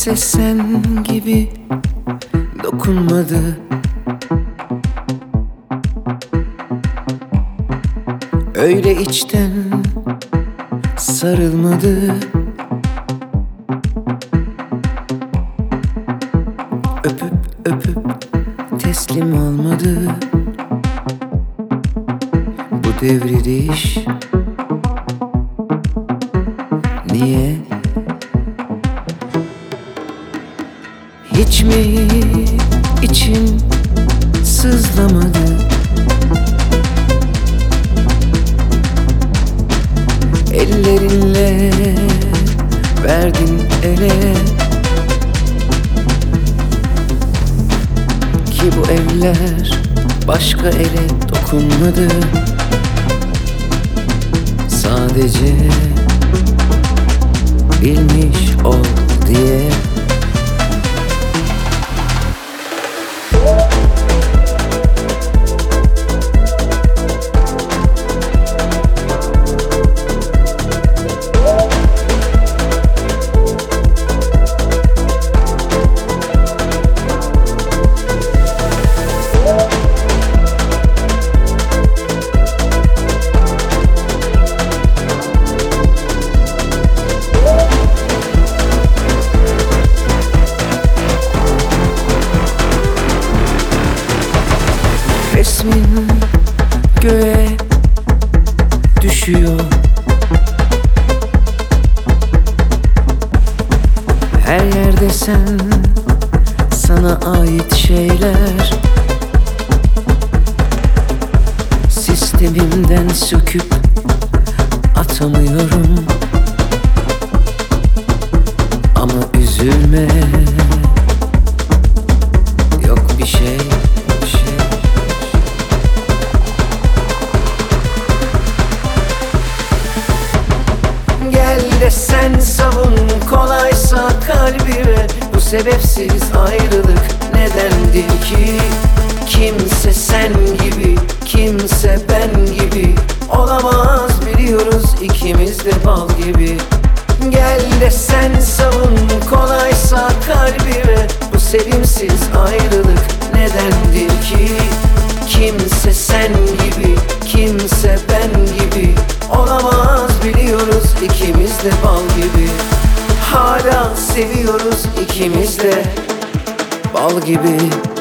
Kimse sen gibi dokunmadı. Öyle içten sarılmadı. Öpüp öpüp teslim olmadı. Bu devriliş niye? Hiç mi için sızlamadı? Ellerinle verdin ele ki bu eller başka ele dokunmadı. Sadece bilmiş ol diye. Resmin göğe düşüyor. Her yerde sen, sana ait şeyler. Sistemimden söküp atamıyorum. Ama üzülme, yok bir şey. Gel de sen savun, kolaysa kalbime. Bu sebepsiz ayrılık nedendir ki? Kimse sen gibi, kimse ben gibi olamaz, biliyoruz ikimiz de bal gibi. Gel de sen savun, kolaysa kalbime. Bu sevimsiz ayrılık nedendir ki? Kimse sen gibi, kimse ben gibi olamaz, biliyoruz ikimiz de bal gibi. Hala seviyoruz ikimiz de bal gibi.